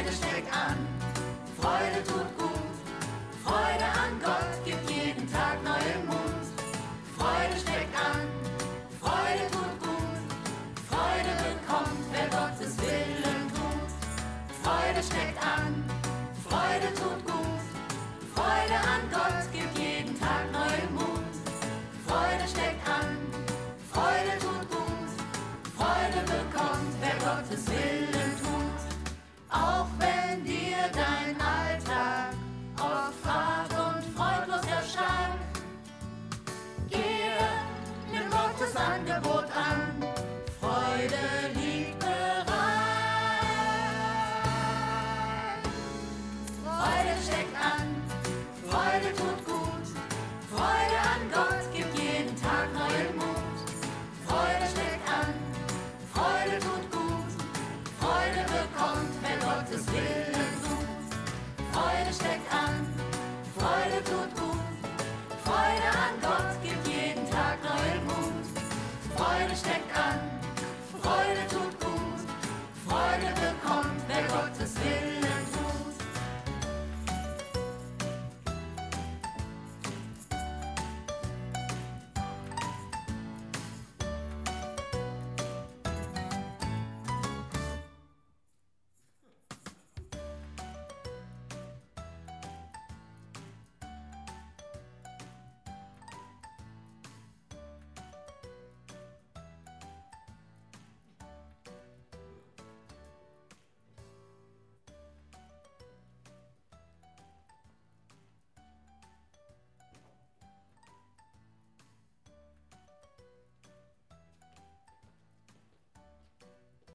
Freude steckt an, Freude tut gut. Freude an Gott gibt jeden Tag neuen Mut. Freude steckt an, Freude tut gut. Freude bekommt, wer Gottes Willen tut. Freude steckt an, Freude tut gut. Freude an Gott gibt jeden Tag neuen Mut. Freude steckt an, Freude tut gut. Freude bekommt, wer Gottes Willen tut. Auch wenn dir dein Alltag oft hart und freudlos erscheint, gehe, nimm Gottes Angebot an. Freude liegt bereit. Freude steckt an, Freude tut gut. Freude an Gott gibt jeden Tag neuen Mut. Freude steckt an, Freude tut gut. Freude bekommt, wer Gottes Willen tut. Freude steckt an, Freude tut gut. Freude an Gott gibt jeden Tag neuen Mut. Freude steckt an, Freude tut gut. Freude bekommt, wer Gottes Willen tut.